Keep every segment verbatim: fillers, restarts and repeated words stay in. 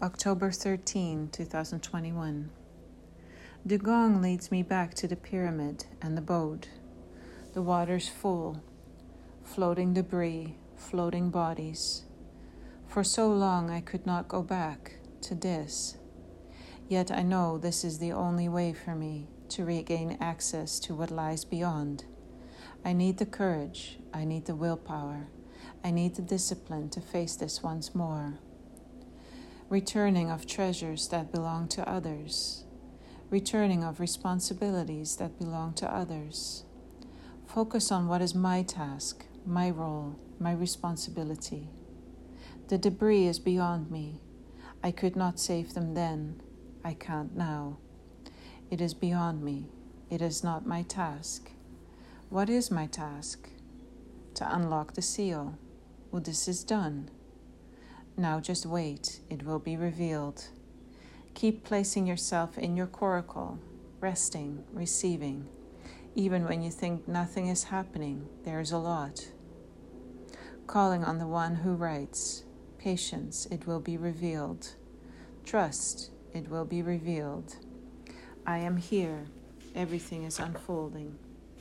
October thirteenth, twenty twenty-one. Dugong leads me back to the pyramid and the boat. The water's full, floating debris, floating bodies. For so long I could not go back to this. Yet I know this is the only way for me to regain access to what lies beyond. I need the courage, I need the willpower, I need the discipline to face this once more. Returning of treasures that belong to others. Returning of responsibilities that belong to others. Focus on what is my task, my role, my responsibility. The debris is beyond me. I could not save them then. I can't now. It is beyond me. It is not my task. What is my task? To unlock the seal. Well, this is done. Now just wait, it will be revealed. Keep placing yourself in your coracle, resting, receiving. Even when you think nothing is happening, there is a lot. Calling on the one who writes. Patience, it will be revealed. Trust, it will be revealed. I am here. Everything is unfolding.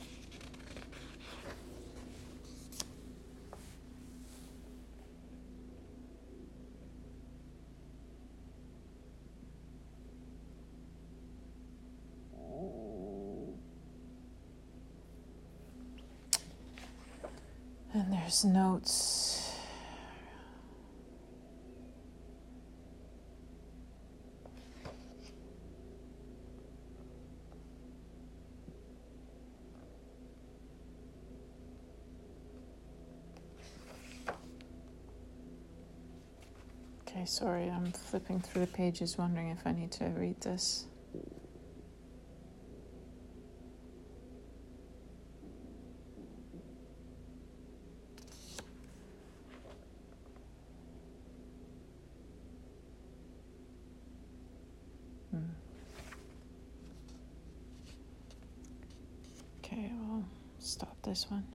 And there's notes. Okay, sorry, I'm flipping through the pages wondering if I need to read this. Okay, I'll stop this one.